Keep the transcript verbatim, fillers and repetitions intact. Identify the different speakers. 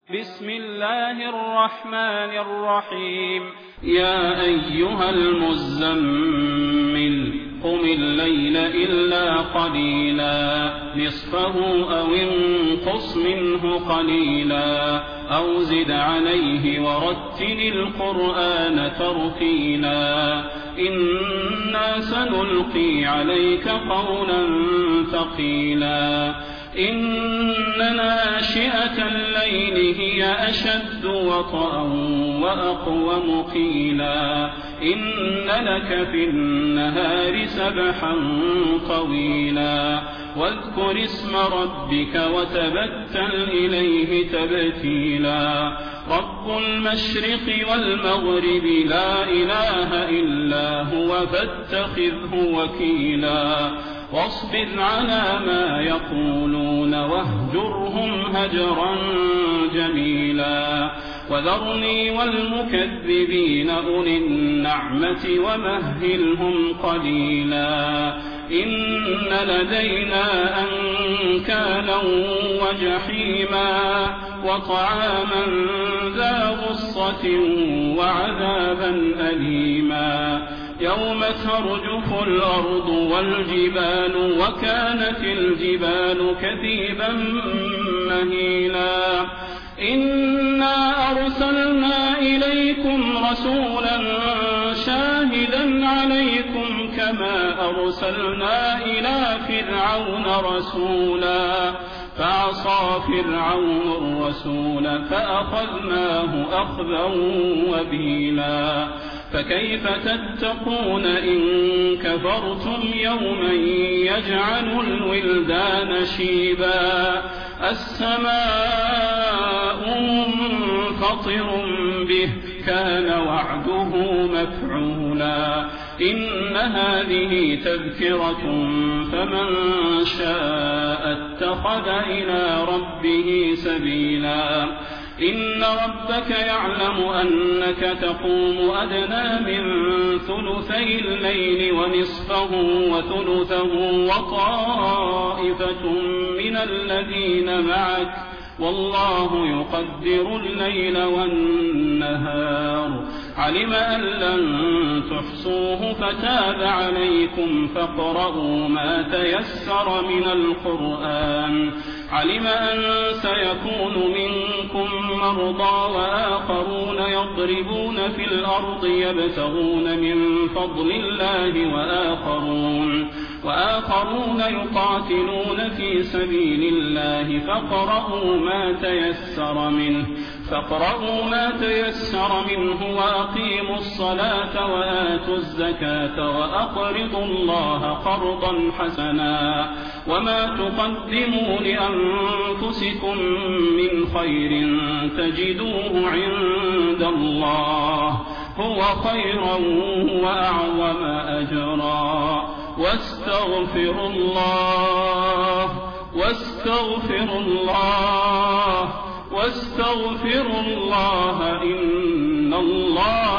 Speaker 1: بسم الله الرحمن الرحيم. يا أيها المزمل قم الليل إلا قليلا نصفه أو انقص منه قليلا أو زد عليه ورتل القرآن ترتيلا إنا سنلقي عليك قولا ثقيلا إن ناشئة الليل هي أشد وطئا وأقوم قيلا إن لك في النهار سبحا طويلا واذكر اسم ربك وتبتل إليه تبتيلا رب المشرق والمغرب لا إله إلا هو فاتخذه وكيلا واصبر على ما يقولون واهجرهم هجرا جميلا وذرني والمكذبين أولي النعمة ومهلهم قليلا إن لدينا أنكالا وجحيما وطعاما ذا غصة وعذابا أليما يوم ترجف الأرض والجبال وكانت الجبال كثيبا مهيلا إنا أرسلنا إليكم رسولا شاهدا عليكم كما أرسلنا إلى فرعون رسولا فعصى فرعون الرسول فأخذناه أخذا وبيلا فكيف تتقون إن كفرتم يوما يجعل الولدان شيبا السماء منفطر به كان وعده مفعولا إن هذه تذكرة فمن شاء اتخذ إلى ربه سبيلا إن ربك يعلم أنك تقوم أدنى من ثلثي الليل ونصفه وثلثه وطائفة من الذين معك والله يقدر الليل والنهار علم أن لن تحصوه فتاب عليكم فاقرؤوا ما تيسر من القرآن علم أن سيكون منكم مرضى وآخرون يضربون في الأرض يبتغون من فضل الله وآخرون وآخرون يقاتلون في سبيل الله فاقرؤوا ما تيسر منه فاقرؤوا ما تيسر منه وأقيموا الصلاة وآتوا الزكاة وأقرضوا الله قرضا حسنا وما تقدموا لأنفسكم من خير تجدوه عند الله هو خيرا وأعظم أجرا واستغفروا الله واستغفروا الله واستغفروا الله إن الله